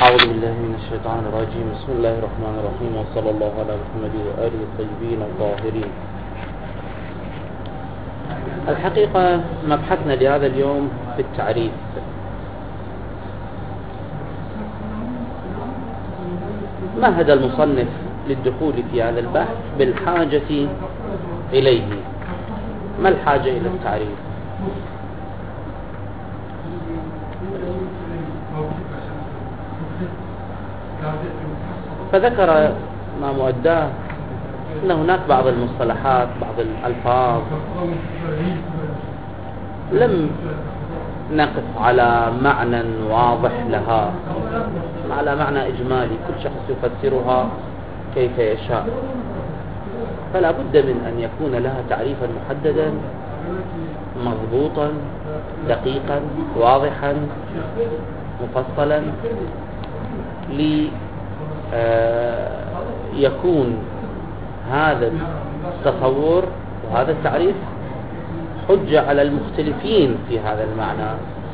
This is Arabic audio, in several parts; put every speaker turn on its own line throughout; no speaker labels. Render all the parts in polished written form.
أعوذ بالله من الشيطان الرجيم. بسم الله الرحمن الرحيم، وصلى الله على محمد وآله الطيبين الطاهرين. الحقيقة مبحثنا لهذا اليوم في التعريف. مهد المصنف للدخول في هذا البحث بالحاجة إليه. ما الحاجة إلى التعريف؟ فذكر ما مؤداه أن هناك بعض المصطلحات، بعض الألفاظ لم نقف على معنى واضح لها، على معنى إجمالي كل شخص يفسرها كيف يشاء، فلا بد من أن يكون لها تعريفا محددا مضبوطا دقيقا واضحا مفصلا ليكون هذا التصور وهذا التعريف حجة على المختلفين في هذا المعنى.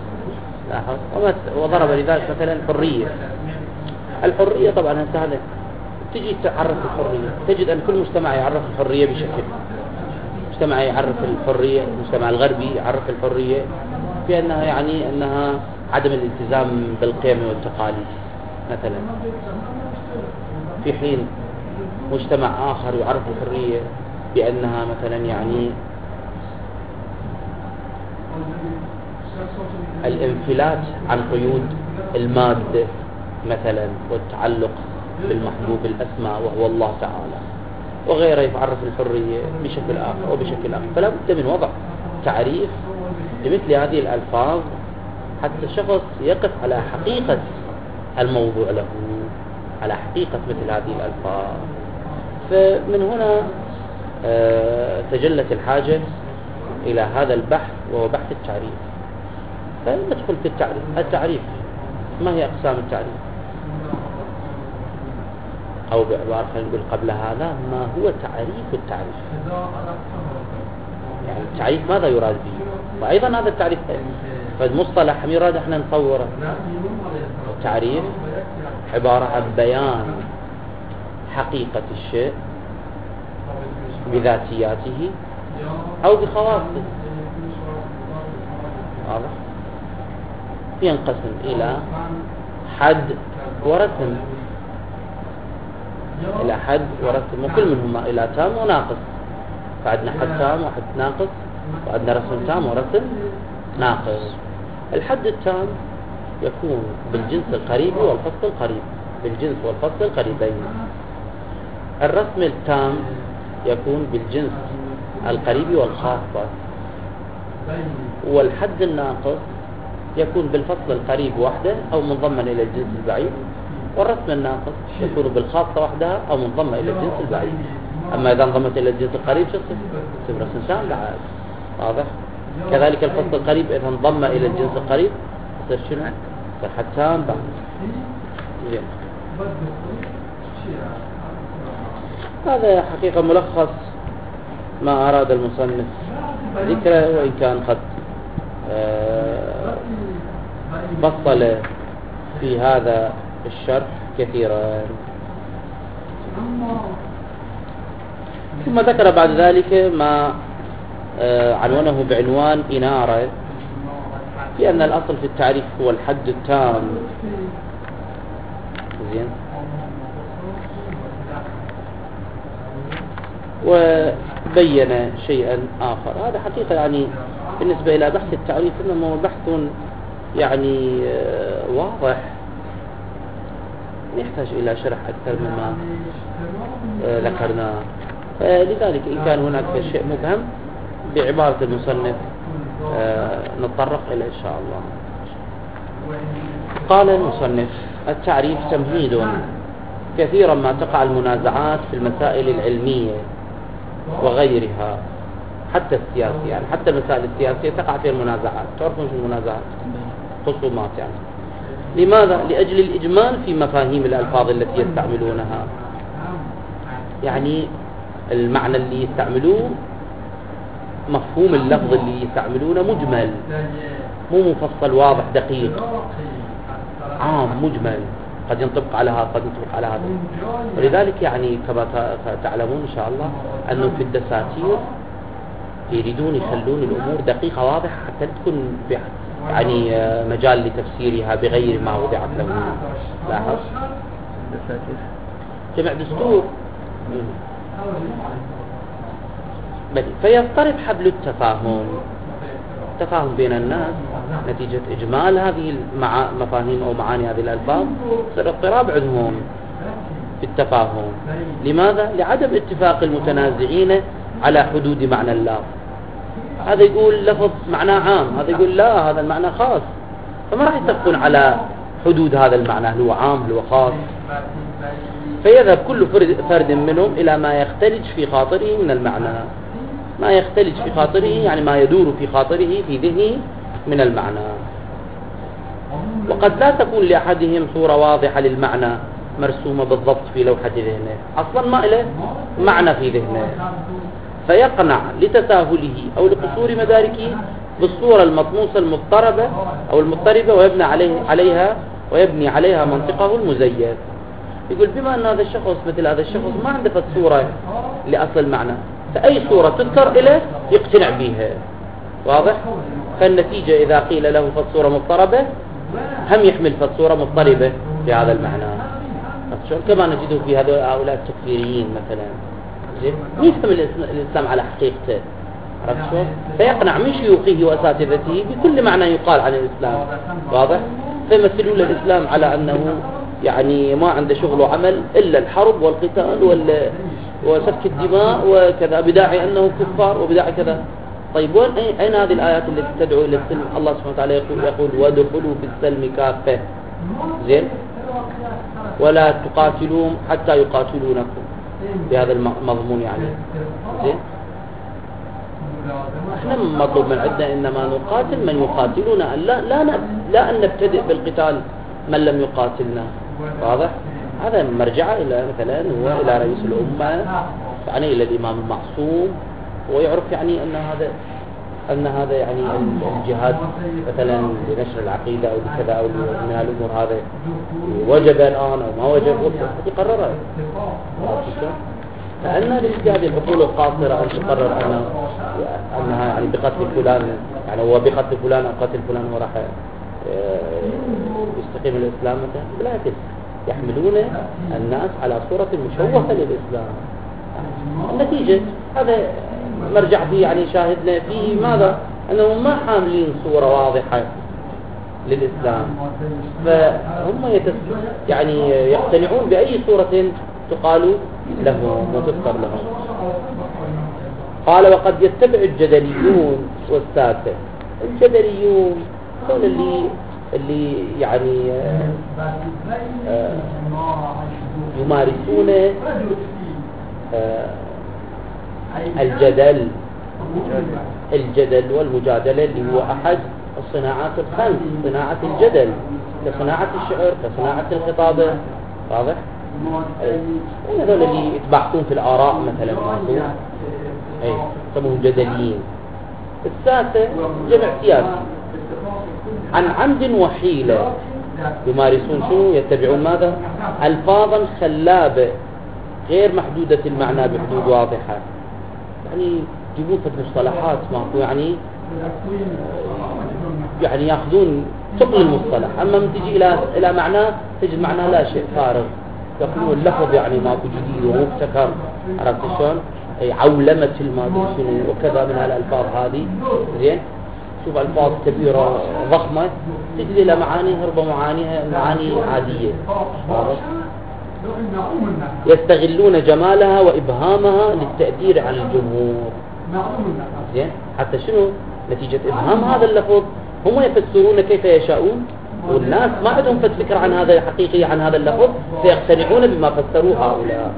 وضرب لذلك مثلا الحرية طبعا هذا تجي تعرف الحرية، تجد أن كل مجتمع يعرف الحرية بشكل، مجتمع يعرف الحرية، المجتمع الغربي يعرف الحرية بأنها يعني أنها عدم الالتزام بالقيم والتقاليد مثلا، في حين مجتمع آخر يعرف الحرية بأنها مثلا يعني الانفلات عن قيود المادة مثلا والتعلق بالمحبوب الأسمى وهو الله تعالى، وغيره يعرف الحرية بشكل آخر وبشكل آخر. فلا بد من وضع تعريف لمثل هذه الألفاظ حتى الشخص يقف على حقيقة الموضوع له، على حقيقة مثل هذه الألفاظ. فمن هنا تجلت الحاجة إلى هذا البحث، وهو بحث التعريف. فندخل في التعريف. ما هي أقسام التعريف؟ أو بعبارة خلينا نقول قبل هذا، ما هو تعريف التعريف؟ يعني التعريف ماذا يراد به؟ وأيضا هذا التعريف فالمصطلح يراد احنا نصوره. التعريف عبارة عن بيان حقيقة الشيء بذاتياته أو بخواصه. واضح؟ ينقسم إلى حد ورسم، إلى حد ورسم، وكل منهما إلى تام وناقص. فعندنا حد تام وحد ناقص، وعندنا رسم تام ورسم ناقص. الحد التام يكون بالجنس القريب والفصل القريب، بالجنس والفصل القريبين. الرسم التام يكون بالجنس القريب والخاصة. والحد الناقص يكون بالفصل القريب وحده أو منضما إلى الجنس البعيد، والرسم الناقص يكون بالخاصة وحدها أو منضمة إلى الجنس البعيد. أما إذا انضمت إلى الجنس القريب تصير رسم تام بعد. واضح؟ كذلك الفصل القريب إذا انضم إلى الجنس القريب تصير شنو؟ تصير حد تام بعد. زين. هذا حقيقة ملخص ما أراد المصنف ذكره، وإن كان قد فصل في هذا الشرح كثيرا. ثم ذكر بعد ذلك ما عنوانه بعنوان إنارة، في أن الأصل في التعريف هو الحد التام. زين. وبين شيئا آخر. هذا حقيقة يعني بالنسبة إلى بحث التعريف إنه بحث يعني واضح، يحتاج إلى شرح أكثر مما ذكرناه. لذلك إن كان هناك شيء مبهم بعبارة المصنف نتطرق إليه إن شاء الله. قال المصنف: التعريف تمهيد. كثيرا ما تقع المنازعات في المسائل العلمية وغيرها، حتى السياسية، يعني حتى المسائل السياسية تقع فيها المنازعات. تعرفون شو المنازعات؟ خصومات يعني. لماذا؟ لأجل الإجمال في مفاهيم الألفاظ التي يستعملونها. يعني المعنى اللي يستعملوه، مفهوم اللفظ اللي يستعملونه مجمل، مو مفصل واضح دقيق، عام مجمل. قد ينطبق على هذا قد ينطبق على هذا. ولذلك يعني كما تعلمون إن شاء الله أنه في الدساتير يريدون يخلون الأمور دقيقة واضحة حتى تكون يعني مجال لتفسيرها بغير ما وضعت له. لاحظ جمع دستور فيضطرب حبل التفاهم بين الناس نتيجة إجمال هذه المفاهيم أو معاني هذه الألفاظ، صار اضطراب عندهم في التفاهم. لماذا؟ لعدم اتفاق المتنازعين على حدود معنى اللفظ. هذا يقول لفظ معناه عام، هذا يقول لا هذا المعنى خاص، فما راح يتفقون على حدود هذا المعنى، هل هو عام هل هو خاص. فيذهب كل فرد منهم إلى ما يختلج في خاطره من المعنى، ما يختلج في خاطره يعني ما يدور في خاطره في ذهنه من المعنى. وقد لا تكون لأحدهم صورة واضحة للمعنى مرسومة بالضبط في لوحة ذهنه، أصلا ما له معنى في ذهنه، فيقنع لتساهله أو لقصور مداركه بالصورة المطموسة المضطربة أو المضطربة ويبني عليها منطقه المزيف. يقول بما أن هذا الشخص مثل هذا الشخص ما عنده صورة لأصل المعنى، فأي صورة تذكر إليه يقتنع بها. واضح؟ فالنتيجة إذا قيل له فالصورة مضطربة هم يحمل فالصورة مضطربة لهذا المعنى. كما نجده في هؤلاء التكفيريين مثلا، يفهم الإسلام على حقيقته، فيقنع من شيوخه وأساتذته بكل معنى يقال عن الإسلام. واضح؟ فيمثلون الإسلام على أنه يعني ما عنده شغل وعمل إلا الحرب والقتال وسفك الدماء وكذا، بداعي أنه كفار وبداعي كذا. طيب وين أين هذه الآيات التي تدعو إلى السلم؟ الله سبحانه وتعالى يقول وادخلوا في السلم كافة، زين، ولا تقاتلوهم حتى يقاتلونكم، بهذا المضمون يعني. زين، احنا مطلوب من عندنا انما نقاتل من يقاتلنا، لا ان نبتدئ بالقتال من لم يقاتلنا. واضح؟ هذا مرجع الى مثلا هو الى رئيس الامه، يعني الى الامام المعصوم، ويعرف يعني ان هذا يعني الجهاد مثلا لنشر العقيده او كذا او من الامور هذا وجب الان او ما وجب يقررها. لأن لهذه العقول القاصرة أن تقرر أنها يعني بقتل فلان، يعني هو بقتل فلان أو قتل فلان وراح يستقيم الإسلام مثلا، بالعكس يحملون الناس على صورة مشوهة للإسلام. النتيجة هذا مرجع فيه يعني شاهدنا فيه ماذا؟ أنهم ما حاملين صورة واضحة للإسلام، فهم يعني يقتنعون بأي صورة تقال لهم وتذكر لهم. قال وقد يتبع الجدليون والساسة. الجدليون هؤلاء اللي يعني يمارسون الجدل والمجادلة، اللي هو أحد الصناعات الخمس، صناعة الجدل كصناعة الشعر كصناعة الخطابة. واضح؟ هذول اللي يتبحثون في الآراء مثلا، يسموهم جدليين. الساسة جمع سياسي عن عمد وحيلة، يمارسون شو؟ يتبعون ماذا؟ ألفاظا خلابة غير محدودة المعنى بحدود واضحة، يعني يجيبون في المصطلحات ماكو يعني ياخذون ثقل المصطلح، اما من تجي الى معناه تجد معناه لا شيء فارغ، يقولون اللفظ يعني ماكو جديد ومبتكر. عرفت شلون؟ اي عولمة الماضي شنو وكذا من هالالفاظ هذه. زين، شوف الفاظ كبيرة ضخمة تجد لها معاني هرب معانيها معاني عادية. يستغلون جمالها وإبهامها للتأثير على الجمهور. زين، حتى شنو نتيجة إبهام هذا اللفظ؟ هم يفسرون كيف يشاءون، والناس ما عندهم فكرة عن هذا الحقيقي عن هذا اللفظ، فيقتنعون بما فسروه هؤلاء.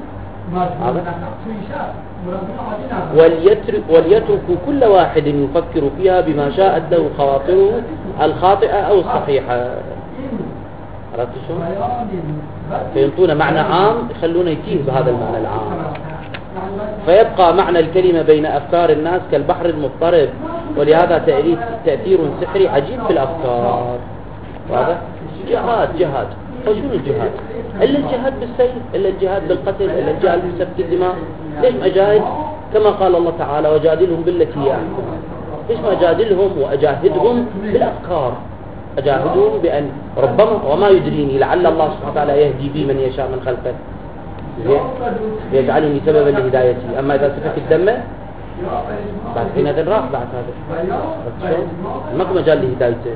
وليتركوا كل واحد يفكر فيها بما شاءت له خواطره الخاطئة أو الصحيحة. عرفت شو؟ فينطون معنى عام يخلونه يتيه بهذا المعنى العام، فيبقى معنى الكلمة بين أفكار الناس كالبحر المضطرب، ولهذا تأثير سحري عجيب في الأفكار. واضح؟ جهاد شنو الجهاد؟ إلا الجهاد بالسيف، إلا الجهاد بالقتل، إلا الجهاد بسفك الدماء. ليش ما أجاهد كما قال الله تعالى وجادلهم بالتي هي أحسن؟ ليش ما أجادلهم وأجاهدهم بالأفكار؟ أجاهدهم بأن ربما وما يدريني لعل الله سبحانه وتعالى يهدي بي من يشاء من خلقه يجعلني سببا لهدايتي. أما إذا سفك الدم بعد حين راح بعد هذا ماكو مجال لهدايته.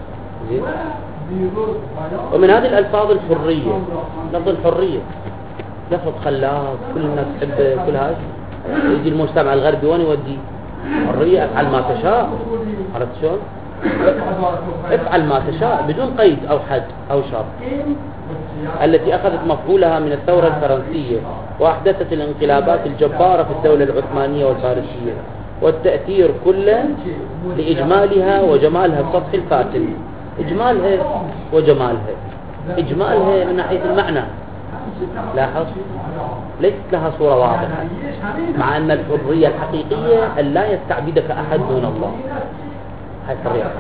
ومن هذه الألفاظ الحرية، لفظ الحرية لفظ خلاق، كل الناس تحبه، كل هذا يجي المجتمع الغربي وين يودي؟ حرية، افعل ما تشاء. عرفت شلون؟ افعل ما تشاء بدون قيد أو حد أو شرط، التي أخذت مفعولها من الثورة الفرنسية وأحدثت الانقلابات الجبارة في الدولة العثمانية والفارسية، والتأثير كله لإجمالها وجمالها السطحي الفاتن. إجمالها وجمالها، إجمالها من ناحية المعنى، لاحظ ليست لها صورة واضحة، مع أن الحرية الحقيقية أن لا يستعبدك أحد دون الله. هاي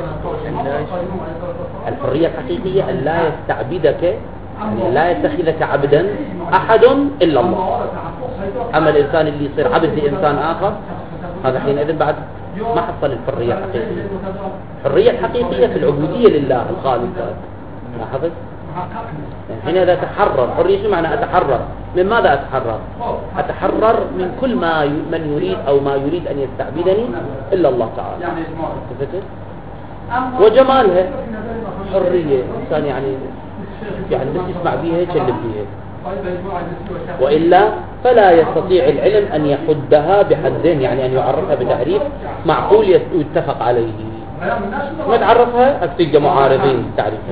الحرية الحقيقية أن لا يستعبدك، يعني لا يتخذك عبدا أحد إلا الله. أما الإنسان اللي يصير عبد لإنسان آخر هذا حينئذ بعد ما حصل الحرية الحقيقية. الحرية الحقيقية في العبودية لله الخالق. لاحظت؟ يعني حين إذا أتحرر، حرية شو معنى أتحرر؟ من ماذا أتحرر؟ أتحرر من كل ما من يريد أو ما يريد أن يستعبدني إلا الله تعالى. وجمالها حرية، إنسان يعني بس يسمع بيها يكلم بيها، وإلا فلا يستطيع العلم أن يحدها بحدين، يعني أن يعرفها بتعريف معقول يتفق عليه. ما تعرفها أكتج معارضين تعريفها.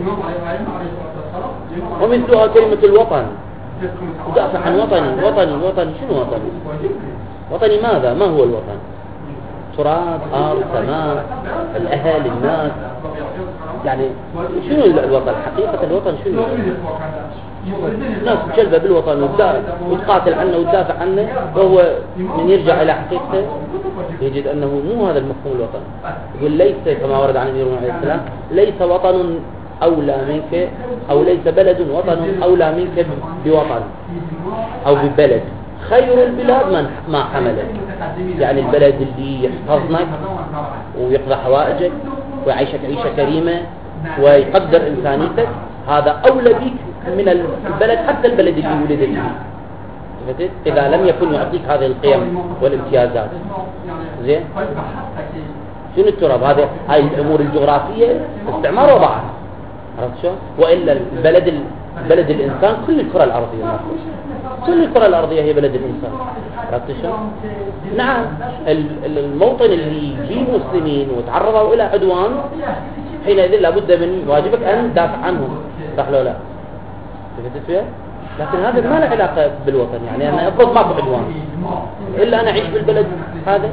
ومثلها كلمة الوطن، ودافع عن وطني شنو وطني؟ وطني ماذا؟ ما هو الوطن؟ تراب، أرض، سماء، الأهل، الناس، يعني شنو الوطن؟ حقيقة الوطن شنو؟ الناس تجلبه بالوطن وتقاتل عنه وتدافع عنه، وهو من يرجع إلى حقيقته يجد أنه مو هذا المفهوم الوطن. يقول ليس كما ورد عن النبي عليه السلام ليس وطن أولى منك، أو ليس بلد وطن أولى منك بوطن أو ببلد. خير البلاد ما حملك، يعني البلد اللي يحفظنك ويقضى حوائجك ويعيشك عيشة كريمة ويقدر إنسانيتك، هذا أولى بك من البلد، حتى البلد اللي ولدت فيه، إذا لم يكن يعطيك هذه القيم والامتيازات. زين؟ شنو التراب؟ هاي الأمور الجغرافية استعمار وضعها، عرفت شو؟ وإلا بلد الإنسان كل الكرة الأرضية، كل الكرة الأرضية هي بلد الإنسان، عرفت شو؟ نعم، الموطن اللي فيه مسلمين وتعرضوا إلى عدوان حينئذ لابد من واجبك أن تدافع عنهم، صح لو لا؟ فهمت فيها؟ لكن هذا ما له علاقة بالوطن، يعني أنا أفرض ماكو عدوان إلا أنا أعيش بالبلد هذا.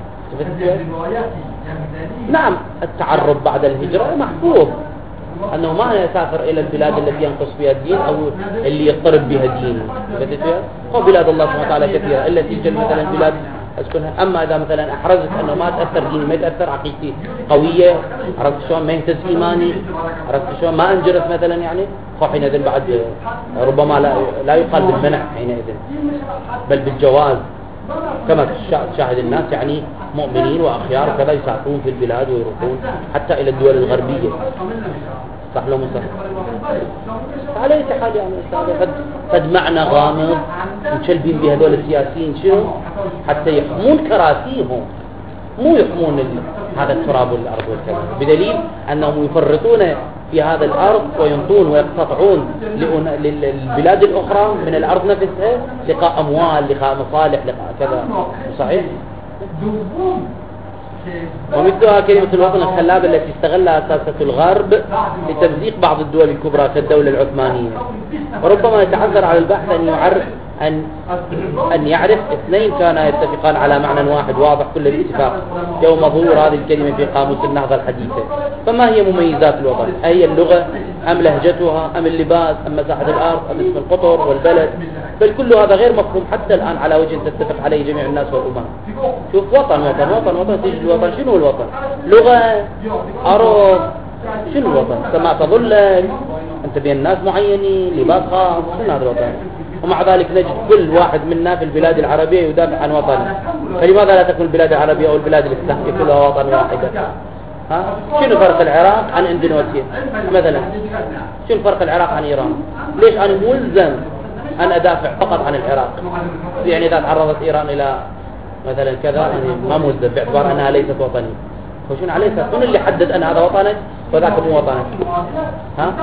نعم، التعرب بعد الهجرة محفوظ، أنه ما يسافر إلى البلاد التي ينقص فيها الدين أو اللي يضطرب بها الدين. وبلاد الله سبحانه وتعالى كثيرة التي تجد مثلا بلاد أسكنها. أما إذا مثلا أحرزت أنه ما تأثر ديني، ما تأثر عقيدتي قوية، عرفت شلون؟ ما يهتز إيماني، عرفت شلون؟ ما أنجرت مثلا، يعني حينئذ بعد ربما لا يقال بالمنع حينئذ، بل بالجواز، كما تشاهد الناس يعني مؤمنين وأخيار كذا يسافرون في البلاد ويروحون حتى إلى الدول الغربية، صح لو مصر. على أي حال يعني قد معنى غامض مشلبين بهذول السياسيين شنو؟ حتى يحمون كراسيهم، مو يحمون هذا التراب والأرض والكلام، بدليل أنهم يفرطون في هذا الأرض وينطون ويقتطعون للبلاد الأخرى من الأرض نفسها لقاء أموال، لقاء مصالح، لقاء كذا. صحيح؟ ومثلها كلمة الوطن الخلابة التي استغلها أساسة الغرب لتمزيق بعض الدول الكبرى كالدولة العثمانية. وربما يتعذر على البحث أن يعرف اثنين كانا يتفقان على معنى واحد واضح كل الاتفاق يوم ظهور هذه الكلمة في قاموس النهضة الحديثة. فما هي مميزات الوطن؟ أهي اللغة أم لهجتها أم اللباس أم مساحة الأرض أم اسم القطر والبلد؟ بل كل هذا غير مفهوم حتى الآن على وجه تتفق عليه جميع الناس والأمم. شوف، وطن تيجي الوطن، شنو الوطن؟ لغة، أرض، شنو الوطن؟ سماء تظلك، أنت بين ناس معينين، لباس خاص، شنو هذا الوطن؟ ومع ذلك نجد كل واحد منا في البلاد العربية يدافع عن وطنه. فلماذا لا تكون البلاد العربية أو البلاد الإسلامية كلها وطن واحدة؟ ها؟ شنو فرق العراق عن اندونيسيا مثلا؟ شنو فرق العراق عن إيران؟ ليش أنا ملزم أن أدافع فقط عن العراق؟ يعني إذا تعرضت إيران إلى مثلا كذا أنا ما ملزم باعتبار أنها ليست وطني. وشنو عليه؟ شنو اللي حدد أن هذا وطنك وذاك مو وطنك؟ ها؟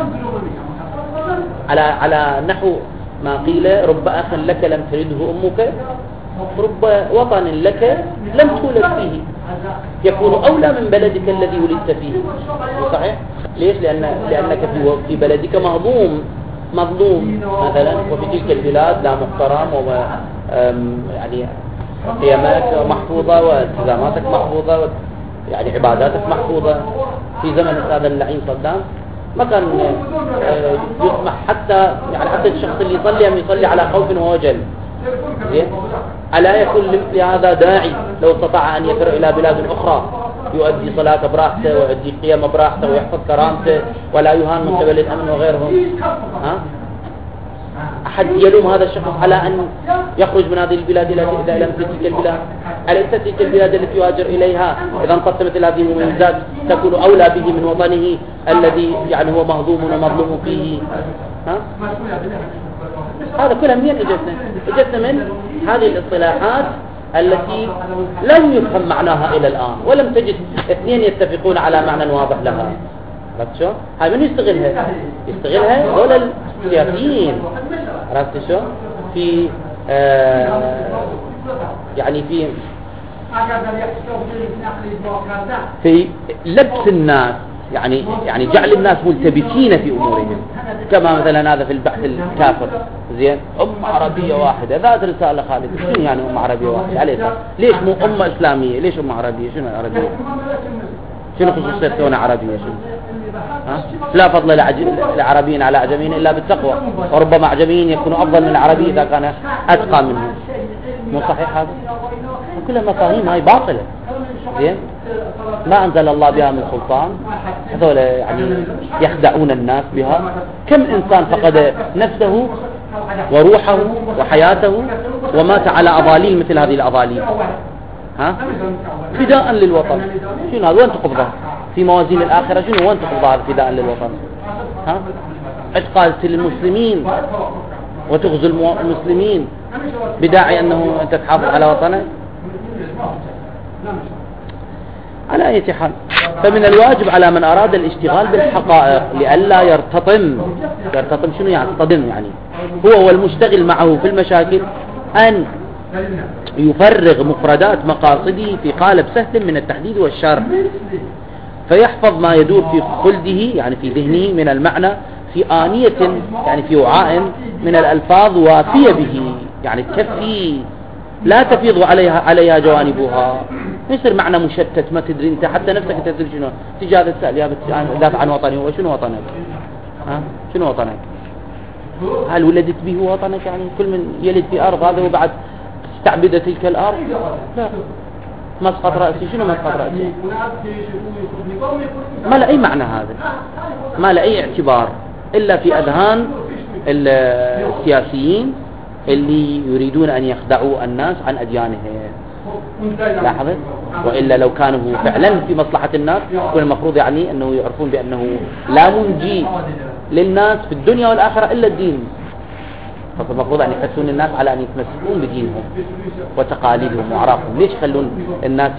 على نحو ما قيل رب أخ لك لم تلده أمك، رب وطن لك لم تولد فيه يكون أولى من بلدك الذي ولدت فيه. صحيح؟ ليش؟ لأنك في بلدك مظلوم مثلا، وفي تلك البلاد لا محترم يعني قيمك محفوظة والتزاماتك محفوظة، يعني عباداتك محفوظة. في زمن هذا اللعين صدام ما كان يسمح حتى الشخص اللي يصلي على خوف ووجل. ألا يكون لمثل هذا داعي لو استطاع أن يفر إلى بلاد أخرى يؤدي صلاة براحته ويؤدي قيام براحته ويحفظ كرامته ولا يهان من قبل الأمن وغيرهم؟ أحد يلوم هذا الشخص على أن يخرج من هذه البلاد إلى تلك البلاد؟ أليست تلك البلاد التي يهاجر إليها إذا انقسمت مثل هذه المميزات تكون أولى به من وطنه الذي يعني هو مهضوم ومظلوم فيه؟ هذا كلها منين اجتنا من هذه الاصطلاحات التي لم يفهم معناها إلى الآن، ولم تجد اثنين يتفقون على معنى واضح لها. عرفت شو؟ هاي من يستغلها ولا السياسيين. عرفت شو؟ في يعني في لبس الناس، يعني جعل الناس ملتبسين في أمورهم، كما مثلا هذا في البحث الكافر. زين، عربية واحدة، ذات رسالة خالد. شنو يعني عربية واحدة؟ عليها ليش مو إسلامية؟ ليش عربية؟ شنو العربية؟ شنو خصوصية كونها عربية؟ شنو؟ لا فضل العربيين على أعجميين إلا بالتقوى، وربما أعجميين يكونوا أفضل من العربي إذا كان أتقى منه. مو صحيح هذا؟ كلها مفاهيم هاي باطلة. زين، ما أنزل الله بها من سلطان، هذول يعني يخدعون الناس بها. كم إنسان فقد نفسه وروحه وحياته ومات على أضاليل مثل هذه الأضاليل، فداء للوطن. شنو هذا؟ وين تقبضها في موازين الآخرة؟ شنو وين تقبضها فداء للوطن؟ عتقالة المسلمين وتغزو المسلمين بداعي أنه أنت تحافظ على وطنك؟ على أي حال، فمن الواجب على من أراد الاشتغال بالحقائق لئلا يرتطم. شنو يعني يصطدم؟ يعني هو والمشتغل معه في المشاكل أن يفرغ مفردات مقاصده في قالب سهل من التحديد والشرح، فيحفظ ما يدور في خلده يعني في ذهنه من المعنى في آنية، يعني في وعاء من الألفاظ وافية به، يعني تكفي لا تفيض عليها جوانبها. يصير معنى مشتت ما تدري انت حتى نفسك تدري شنو. تجي هذا السؤال يا دافع عن وطني، وشنو وطنك؟ شنو وطنك؟ هل ولدت به وطنك؟ يعني كل من يلد في أرض هذا وبعد تستعبد تلك الأرض؟ لا. مسقط رأسي، شنو مسقط رأسي؟ ما له أي معنى هذا، ما له أي اعتبار إلا في أذهان السياسيين اللي يريدون أن يخدعوا الناس عن أديانهم. لاحظت؟ وإلا لو كانوا فعلا في مصلحة الناس كان المفروض يعني أنه يعرفون بأنه لا منجي للناس في الدنيا والآخرة إلا الدين. فالمفروض أن يحثون الناس على أن يتمسكون بدينهم وتقاليدهم وأعرافهم. ليش يخلون الناس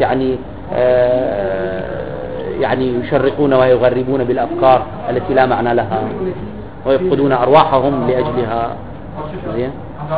يعني يشرقون ويغربون بالأفكار التي لا معنى لها ويفقدون أرواحهم لأجلها؟ زين؟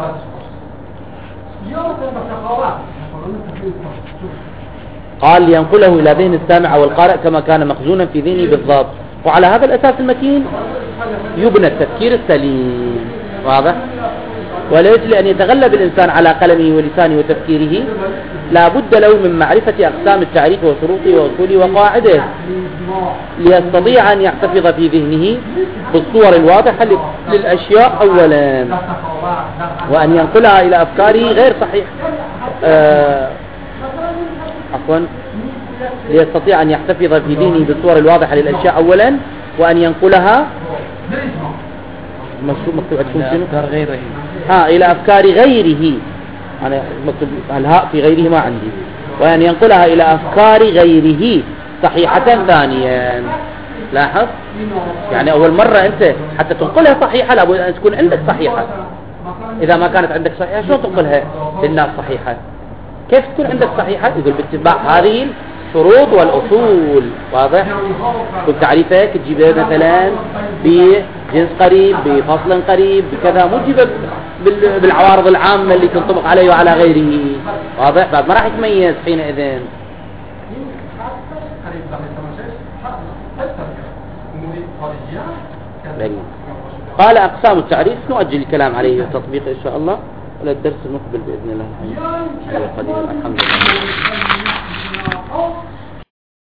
قال لينقله إلى ذهن السامع والقارئ كما كان مخزونا في ذهنه بالضبط، وعلى هذا الأساس المتين يبنى التفكير السليم. واضح؟ وليس أن يتغلب الإنسان على قلمه ولسانه وتفكيره لا بد له من معرفة أقسام التعريف وشروطه وأصوله وقواعده ليستطيع أن يحتفظ في ذهنه بالصور الواضحة للأشياء أولا، وأن ينقلها إلى أفكاره غير صحيح ليستطيع أن يحتفظ في ذهنه بالصور الواضحة للأشياء أولا، وأن ينقلها مكتوب عندكم شنو؟
أفكار غيره.
إلى أفكار غيره. أنا مكتوب الهاء في غيره ما عندي. وأن ينقلها إلى أفكار غيره صحيحة ثانيا. لاحظ يعني أول مرة أنت حتى تنقلها صحيحة لابد أن تكون عندك صحيحة. إذا ما كانت عندك صحيحة شلون تنقلها للناس صحيحة؟ كيف تكون عندك صحيحة؟ يقول باتباع هذه الشروط والأصول. واضح؟ تعريفك تجيبها مثلا بجنس قريب، بفصل قريب، بكذا، مو تجيبها بالعوارض العامة اللي تنطبق عليه وعلى غيره. واضح؟ بعد ما راح يتميز حينئذ. قال أقسام التعريف نؤجل الكلام عليه والتطبيق إن شاء الله إلى الدرس المقبل بإذن الله. الحمد لله.